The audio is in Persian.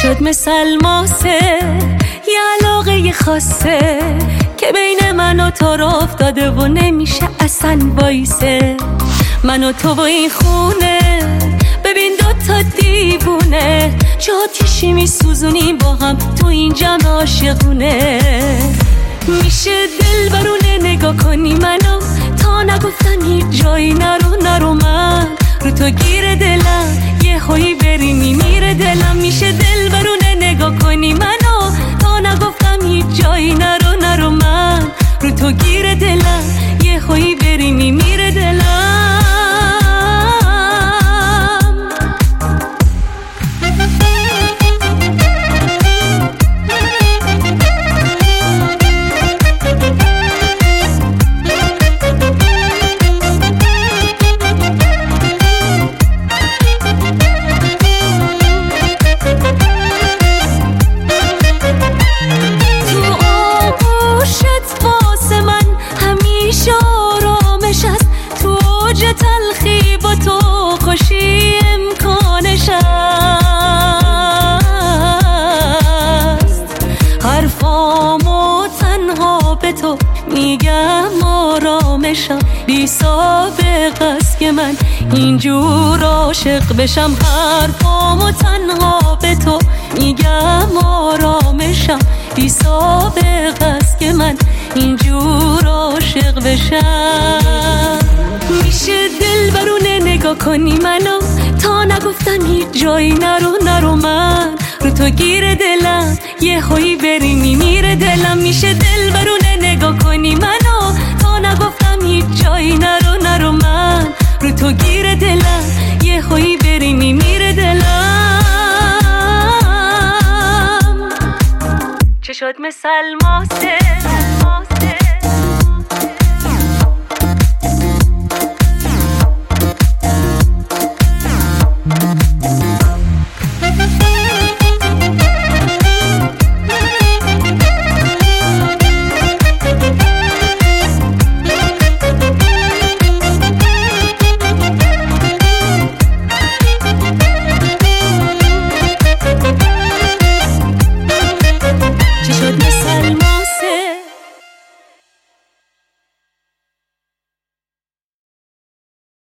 شد مثل ماسه یه علاقه خاصه که بین من و تو را افتاده و نمیشه اصلا وایسه. من و تو و این خونه ببین دوتا دیوونه چه آتیشی میسوزونیم با هم تو این جمع عاشقونه. میشه دل برونه نگاه کنی منو تا نگفتم هیچ جایی نرو من رو تو گیر دلم یه هایی بری میمیره دلم. میشه دل برونه نگاه کنی منو تا نگفتم هیچ جایی نرو من رو تو گیر دلم یه هایی بری میمیره دلم. تلخی با تو خوشی امکانش است. حرفامو تنها به تو میگم آرامشم بی سابقه است که من اینجور عاشق بشم. حرفامو تنها به تو میگم آرامشم بی سابقه است که من اینجور عاشق بشم. میشه دل برونه نگاه کنی منو تا نگفتم هیچ جایی نرو من رو تو گیر دلم یه هایی بری میمیره دلم. میشه دل برونه نگاه کنی منو تا نگفتم هیچ جایی نرو من رو تو گیر دلم یه هایی بری میمیره دلم. چه شد مثل ماسه